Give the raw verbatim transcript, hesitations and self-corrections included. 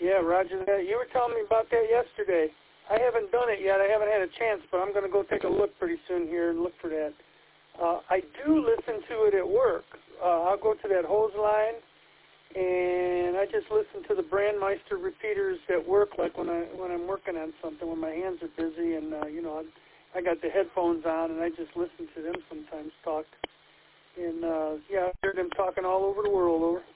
Yeah, Roger that. You were telling me about that yesterday. I haven't done it yet. I haven't had a chance, but I'm going to go take a look pretty soon here and look for that. Uh, I do listen to it at work. Uh, I'll go to that hose line, and I just listen to the Brandmeister repeaters at work, like when I when I'm working on something, when my hands are busy, and uh, you know, I, I got the headphones on, and I just listen to them sometimes talk. And uh, yeah, I hear them talking all over the world over.